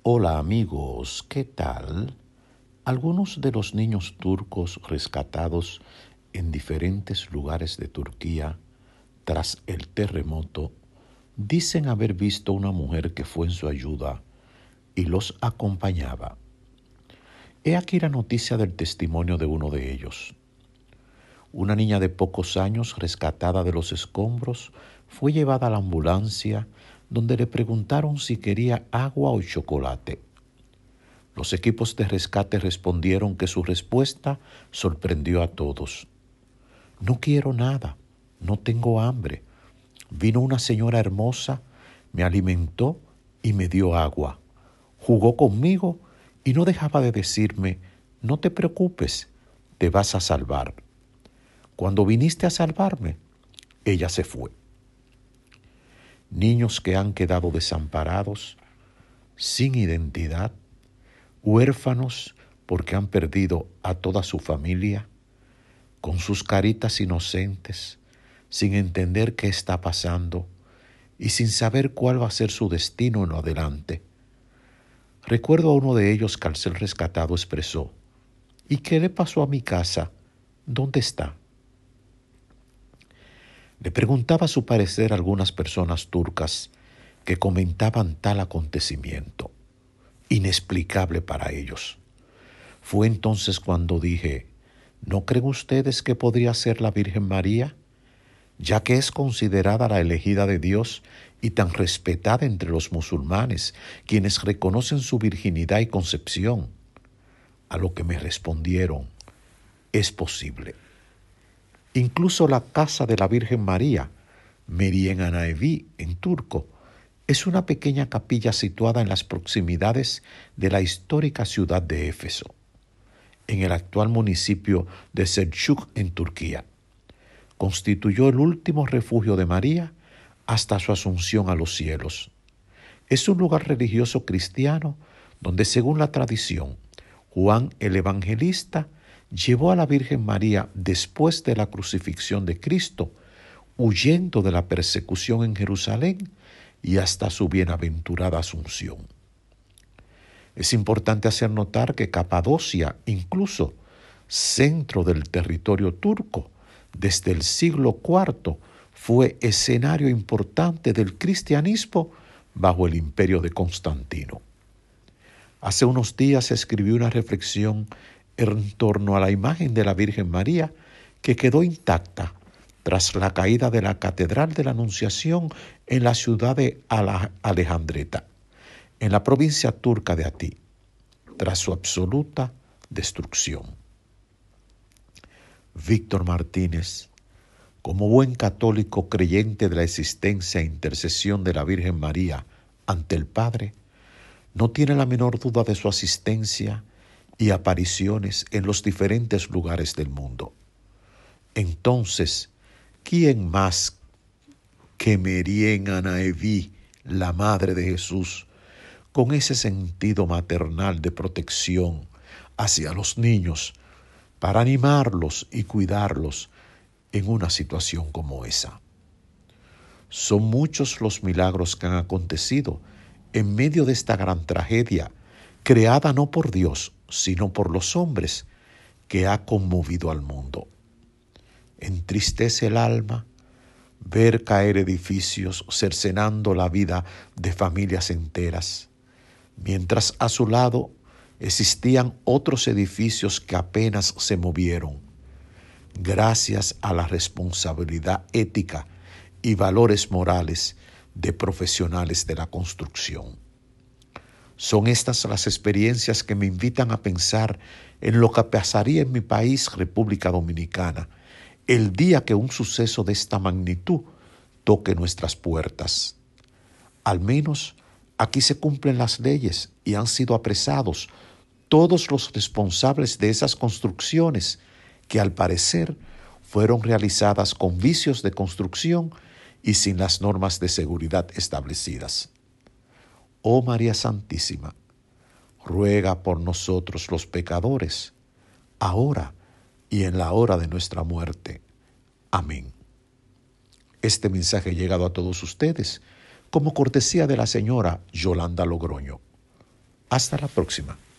Hola amigos, ¿qué tal? Algunos de los niños turcos rescatados en diferentes lugares de Turquía tras el terremoto dicen haber visto una mujer que fue en su ayuda y los acompañaba. He aquí la noticia del testimonio de uno de ellos. Una niña de pocos años rescatada de los escombros fue llevada a la ambulancia donde le preguntaron si quería agua o chocolate. Los equipos de rescate respondieron que su respuesta sorprendió a todos. No quiero nada, no tengo hambre. Vino una señora hermosa, me alimentó y me dio agua. Jugó conmigo y no dejaba de decirme, no te preocupes, te vas a salvar. Cuando viniste a salvarme, ella se fue. Niños que han quedado desamparados, sin identidad, huérfanos porque han perdido a toda su familia, con sus caritas inocentes, sin entender qué está pasando y sin saber cuál va a ser su destino en lo adelante. Recuerdo a uno de ellos que al ser rescatado expresó, ¿y qué le pasó a mi casa? ¿Dónde está? Le preguntaba su parecer a algunas personas turcas que comentaban tal acontecimiento, inexplicable para ellos. Fue entonces cuando dije, ¿no creen ustedes que podría ser la Virgen María? Ya que es considerada la elegida de Dios y tan respetada entre los musulmanes, quienes reconocen su virginidad y concepción. A lo que me respondieron, es posible. Incluso la casa de la Virgen María, Meryem Ana Evi en turco, es una pequeña capilla situada en las proximidades de la histórica ciudad de Éfeso, en el actual municipio de Selçuk en Turquía. Constituyó el último refugio de María hasta su asunción a los cielos. Es un lugar religioso cristiano donde, según la tradición, Juan el Evangelista llevó a la Virgen María después de la crucifixión de Cristo, huyendo de la persecución en Jerusalén y hasta su bienaventurada asunción. Es importante hacer notar que Capadocia, incluso centro del territorio turco, desde el siglo IV, fue escenario importante del cristianismo bajo el imperio de Constantino. Hace unos días escribí una reflexión en torno a la imagen de la Virgen María que quedó intacta tras la caída de la Catedral de la Anunciación en la ciudad de Alejandreta, en la provincia turca de Atí, tras su absoluta destrucción. Víctor Martínez, como buen católico creyente de la existencia e intercesión de la Virgen María ante el Padre, no tiene la menor duda de su asistencia y apariciones en los diferentes lugares del mundo. Entonces, ¿quién más que Meryem Ana Evi, la Madre de Jesús, con ese sentido maternal de protección hacia los niños, para animarlos y cuidarlos en una situación como esa? Son muchos los milagros que han acontecido en medio de esta gran tragedia, creada no por Dios, sino por los hombres, que ha conmovido al mundo. Entristece el alma ver caer edificios cercenando la vida de familias enteras, mientras a su lado existían otros edificios que apenas se movieron, gracias a la responsabilidad ética y valores morales de profesionales de la construcción. Son estas las experiencias que me invitan a pensar en lo que pasaría en mi país, República Dominicana, el día que un suceso de esta magnitud toque nuestras puertas. Al menos aquí se cumplen las leyes y han sido apresados todos los responsables de esas construcciones que al parecer fueron realizadas con vicios de construcción y sin las normas de seguridad establecidas. Oh María Santísima, ruega por nosotros los pecadores, ahora y en la hora de nuestra muerte. Amén. Este mensaje ha llegado a todos ustedes como cortesía de la señora Yolanda Logroño. Hasta la próxima.